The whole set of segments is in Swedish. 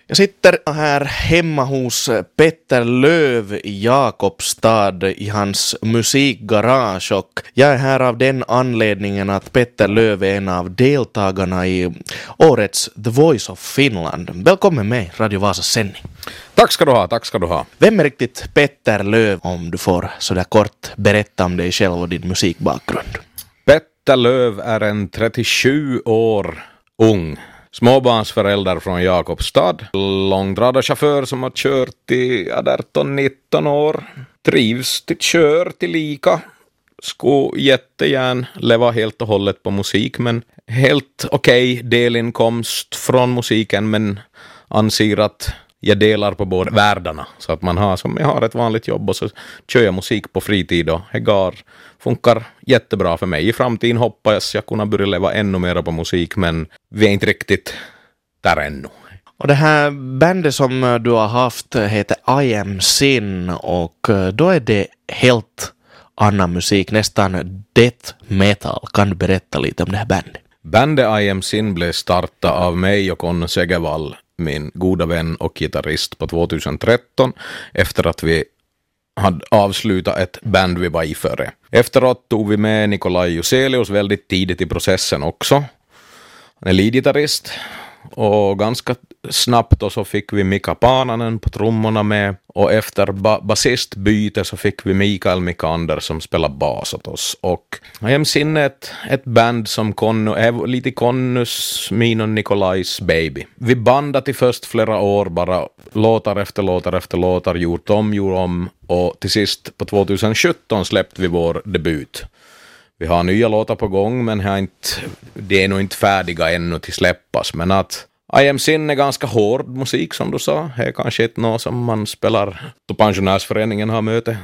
Jag sitter här hemma hos Petter Löv i Jakobstad i hans musikgarage och jag är här av den anledningen att Petter Löv är en av deltagarna i årets The Voice of Finland. Välkommen med Radio Vasas sändning. Tack ska du ha. Vem är riktigt Petter Löv, om du får sådär kort berätta om dig själv och din musikbakgrund? Petter Löv är en 37 år ung småbarnsförälder från Jakobstad. Långtradarchaufför som har kört i 18-19 år. Trivs till kör till lika. Skulle jättegärna leva helt och hållet på musik, men helt okej delinkomst från musiken, men anser att jag delar på båda världarna, så att man har, som jag har ett vanligt jobb och så kör jag musik på fritid och det funkar jättebra för mig. I framtiden hoppas jag kunna börja leva ännu mer på musik, men vi är inte riktigt där ännu. Och det här bandet som du har haft heter I Am Sin och då är det helt annan musik, nästan death metal. Kan du berätta lite om det här bandet? Bandet I Am Sin blev startat av mig och Conny Segevall, min goda vän och gitarrist, på 2013 efter att vi hade avslutat ett band vi var i före. Efteråt tog vi med Nikolaj Juselius väldigt tidigt i processen också. Han är leadgitarrist och ganska snabbt då så fick vi Mika Paananen på trummorna med, och efter basistbyte så fick vi Mikael Mikander som spelar bas åt oss. Och I Am Sin är ett band som är lite Connus, min och Nikolajs baby. Vi bandat i först flera år bara låtar efter låtar, gjort om, och till sist på 2017 släppte vi vår debut. Vi har nya låtar på gång, men det är nog inte färdiga ännu till släppas. Men att I Am Sin är ganska hård musik, som du sa. Det är kanske inte något som man spelar då pensionärsföreningen har möte.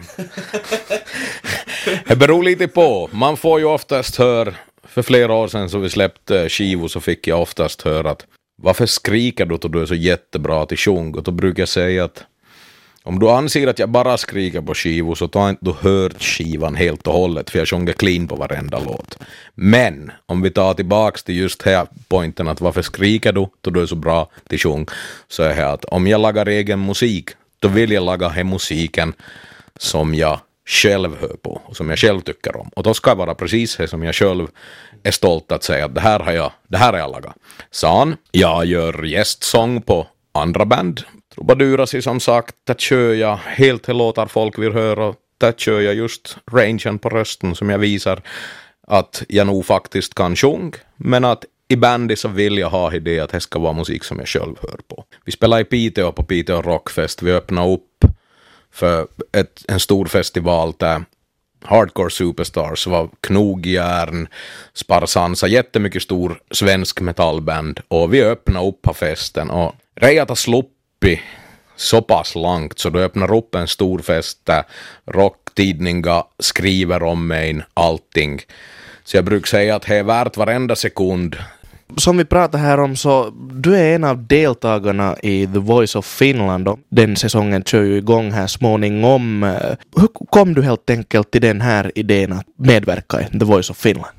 Det beror lite på. Man får ju oftast höra, för flera år sedan så vi släppte skivor så fick jag oftast höra att varför skriker du då du är så jättebra till sjung? Och då brukar jag säga att om du anser att jag bara skriker på skivor så tar inte du hört skivan helt och hållet, för jag sjunger clean på varenda låt. Men om vi tar tillbaks till just här pointen att varför skriker du då du är så bra till sjung, så är det att om jag lagar egen musik, då vill jag laga här musiken som jag själv hör på och som jag själv tycker om. Och då ska det vara precis det som jag själv är stolt att säga att det här har jag lagat. Sen jag gör gästsång på andra band. Trubadurasi som sagt, där kör jag helt till låtar folk vill höra, och där kör jag just rangen på rösten som jag visar att jag nog faktiskt kan sjung, men att i bandet så vill jag ha det att det ska vara musik som jag själv hör på. Vi spelar i Piteå på Piteå Rockfest, vi öppnar upp för en stor festival där Hardcore Superstars var Knogjärn, Sparsansa, jättemycket stor svensk metallband, och vi öppnar upp på festen och rejata sluppi så pass långt så du öppnar upp en stor fest där rocktidningar skriver om mig allting. Så jag brukar säga att det är värt varenda sekund. Som vi pratar här om, så du är en av deltagarna i The Voice of Finland och den säsongen kör ju igång här småningom. Hur kom du helt enkelt till den här idén att medverka i The Voice of Finland?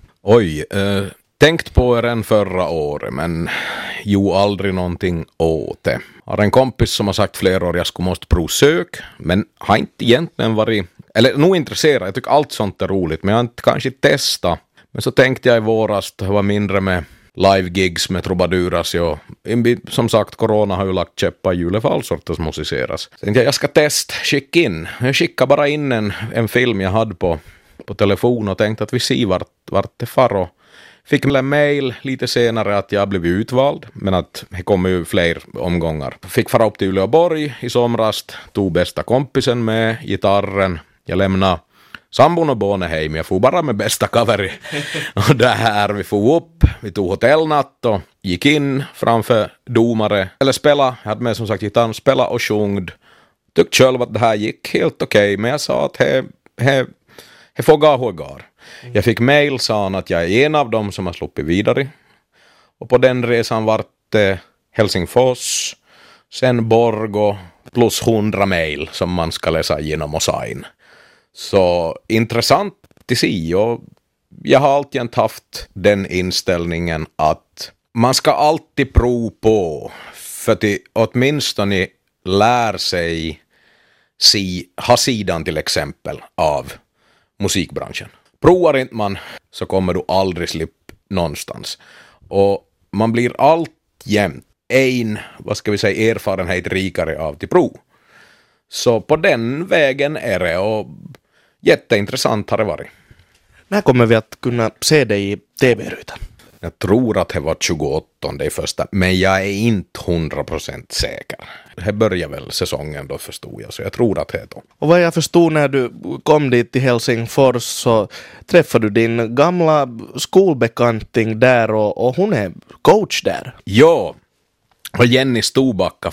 Tänkt på er än förra året, men jo aldrig någonting åt det. Har en kompis som har sagt flera år jag skulle måste provsök, men har inte egentligen varit, eller nog intresserad. Jag tycker allt sånt är roligt, men jag har inte kanske testat. Men så tänkte jag i våras, det var mindre med live-gigs med Trubadurasi, och som sagt, corona har ju lagt käppar i hjulet för all sorters musiceras. Så tänkte jag ska skicka in. Jag skickade bara in en film jag hade på telefon och tänkte att vi ser vart det far, och fick en mail lite senare att jag blev utvald, men att det kommer ju fler omgångar. Fick fara upp till Uleåborg i somras, tog bästa kompisen med gitarren. Jag lämnade sambon och barnen hem, jag får bara med bästa kaveri. Och där vi får upp, vi tog hotellnatt och gick in framför domare, eller spela, jag hade med som sagt gitarren, spela och sjungd. Tyckte själv att det här gick helt okej, men jag sa att det får gå hur går. Jag fick mail, sa han, att jag är en av dem som har sluppit vidare. Och på den resan var det Helsingfors, sen Borgå, plus 100 mail som man ska läsa igenom och sign. Så intressant att se, och jag har alltid haft den inställningen att man ska alltid prova på. för att åtminstone lär sig ha sidan till exempel av musikbranschen. Provar inte man så kommer du aldrig slippa någonstans. Och man blir alltjämt erfarenhet rikare av till prov. Så på den vägen är det och jätteintressant har det varit. När kommer vi att kunna se dig i TV-rutan? Jag tror att det var 28 det första, men jag är inte 100% säker. Det börjar väl säsongen då förstod jag, så jag tror att det är då. Och vad jag förstod när du kom dit till Helsingfors så träffade du din gamla skolbekanting där och hon är coach där. Ja, och Jenny Stobacka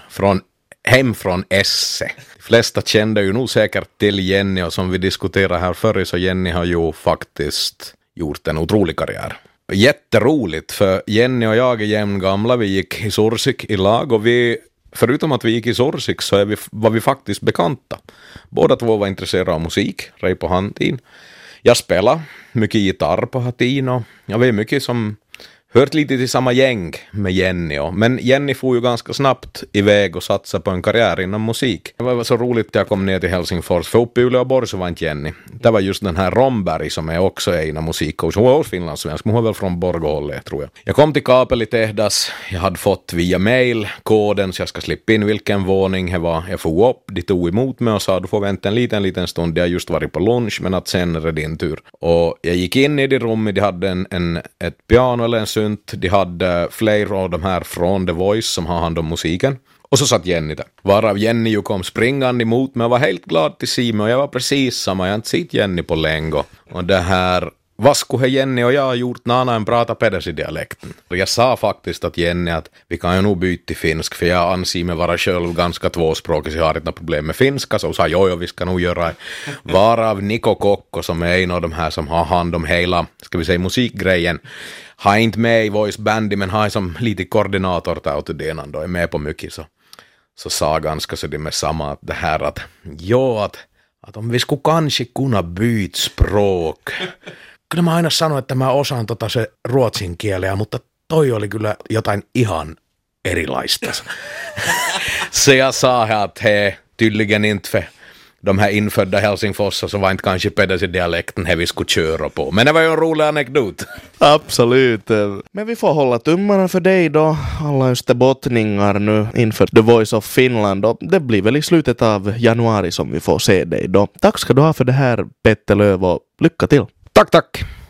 hem från Esse. De flesta kände ju nog säkert till Jenny och som vi diskuterade här förr så Jenny har ju faktiskt gjort en otrolig karriär. Jätteroligt för Jenny och jag är jämngamla, vi gick i Sorsik i lag och förutom att vi gick i Sorsik så var vi faktiskt bekanta. Båda två var intresserade av musik, rej på handtid. Jag spelade mycket gitarr på handtid och jag var mycket som hört lite till samma gäng med Jenny. Men Jenny får ju ganska snabbt iväg och satsa på en karriär inom musik. Det var så roligt att jag kom ner till Helsingfors. För uppe i Uleåborg så var inte Jenny. Det var just den här Romberg som är också en av musikcoach. Hon var också finlandssvensk. Hon var väl från Borgåhållet tror jag. Jag kom till Kapel i Tehdas. Jag hade fått via mail koden så jag ska slippa in vilken våning det var. Jag får upp. De tog emot mig och sa du får vänta en liten stund. Jag har just varit på lunch men att sen är det din tur. Och jag gick in i det rummet. De hade ett piano eller en synt. De hade flera av de här från The Voice som har hand om musiken. Och så satt Jenny där. Varav Jenny ju kom springande emot mig och var helt glad till se mig. Och jag var precis samma. Jag har inte sett Jenny på länge. Och det här... Vad skulle Jenny och jag ha gjort när en prata pedasi-dialekten? Och jag sa faktiskt att Jenny att vi kan ju nog byta till finsk för jag anser mig vara själv ganska tvåspråkig så jag har inte något problem med finska. Så hon sa jo vi ska nog göra det. Varav Niko Kokko som är en av de här som har hand om hela, ska vi säga musikgrejen. Har inte med i Voice Bandy men har som lite koordinator till det då är med på mycket så sa ganska så det med samma att det här att att om vi skulle kanske kunna byta språk. Kyllä mä aina sanoin, että mä osaan se ruotsin kieleä, mutta toi oli kyllä jotain ihan erilaista. Så jag sa att he tydligen inte för de här infödda Helsingfossar så var inte kanske pedasi-dialekten här vi skulle köra på. Men det var ju en rolig anekdot. Absolut. Men vi får hålla tummarna för dig då. Alla österbottningar nu inför The Voice of Finland. Och det blir väl i slutet av januari som vi får se dig då. Tack ska du ha för det här Petter Löv och lycka till. Tack.